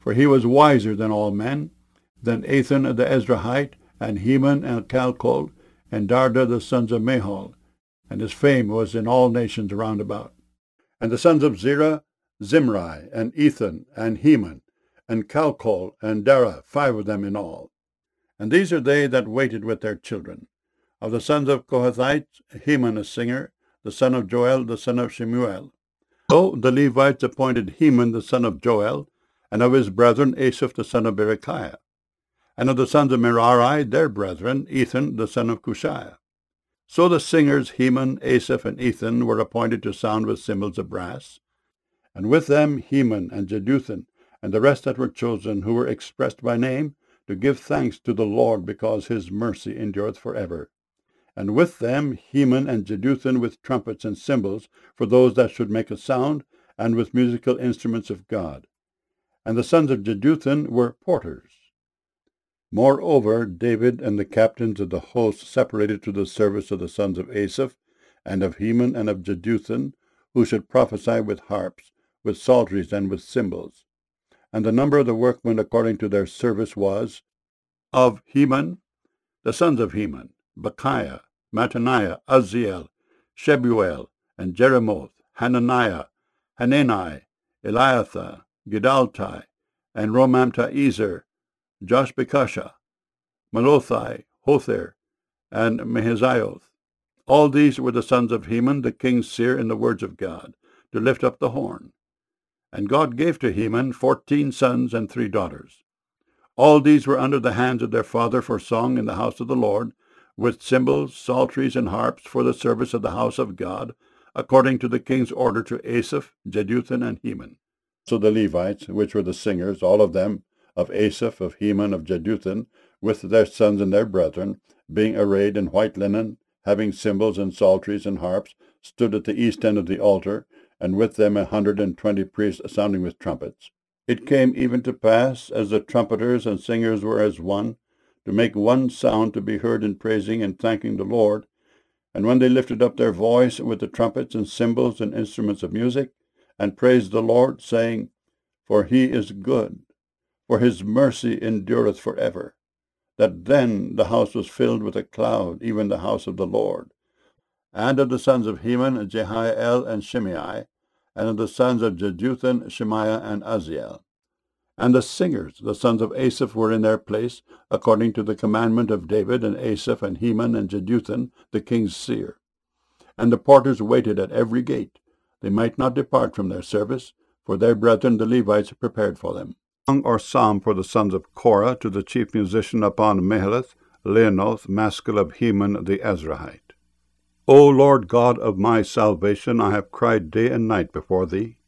for he was wiser than all men, than Ethan the Ezrahite, and Heman and Calcol, and Darda the sons of Mahol, and his fame was in all nations round about. And the sons of Zerah, Zimri, and Ethan, and Heman, and Calcol, and Dara, 5 of them in all. And these are they that waited with their children. Of the sons of Kohathites, Heman a singer, the son of Joel, the son of Shemuel. So the Levites appointed Heman the son of Joel, and of his brethren Asaph the son of Berechiah. And of the sons of Merari, their brethren, Ethan the son of Cushiah. So the singers Heman, Asaph, and Ethan were appointed to sound with cymbals of brass, and with them Heman and Jeduthun, and the rest that were chosen, who were expressed by name, to give thanks to the Lord, because his mercy endureth forever. And with them Heman and Jeduthun with trumpets and cymbals, for those that should make a sound, and with musical instruments of God. And the sons of Jeduthun were porters. Moreover, David and the captains of the host separated to the service of the sons of Asaph, and of Heman, and of Jeduthun, who should prophesy with harps, with psalteries, and with cymbals. And the number of the workmen according to their service was, of Heman, the sons of Heman, Bechiah, Mattaniah, Uzziel, Shebuel, and Jeremoth, Hananiah, Hanani, Eliathah, Gidaltai, and Romamti-Ezer, Joshbekashah, Malothai, Hother, and Mahazioth. All these were the sons of Heman, the king's seer, in the words of God, to lift up the horn. And God gave to Heman 14 sons and 3 daughters. All these were under the hands of their father for song in the house of the Lord, with cymbals, psalteries, and harps for the service of the house of God, according to the king's order to Asaph, Jeduthun, and Heman. So the Levites, which were the singers, all of them, of Asaph, of Heman, of Jeduthun, with their sons and their brethren, being arrayed in white linen, having cymbals and psalteries and harps, stood at the east end of the altar, and with them 120 priests sounding with trumpets. It came even to pass, as the trumpeters and singers were as one, to make one sound to be heard in praising and thanking the Lord. And when they lifted up their voice with the trumpets and cymbals and instruments of music, and praised the Lord, saying, For he is good, for his mercy endureth forever, that then the house was filled with a cloud, even the house of the Lord. And of the sons of Heman, Jehiel and Shimei, and of the sons of Jeduthun, Shemaiah and Uzziel. And the singers, the sons of Asaph, were in their place, according to the commandment of David, and Asaph, and Heman, and Jeduthun, the king's seer. And the porters waited at every gate. They might not depart from their service, for their brethren the Levites prepared for them. Song or psalm for the sons of Korah, to the chief musician upon Mahalath, Leonoth, maskil of Heman the Ezrahite. O Lord God of my salvation, I have cried day and night before thee.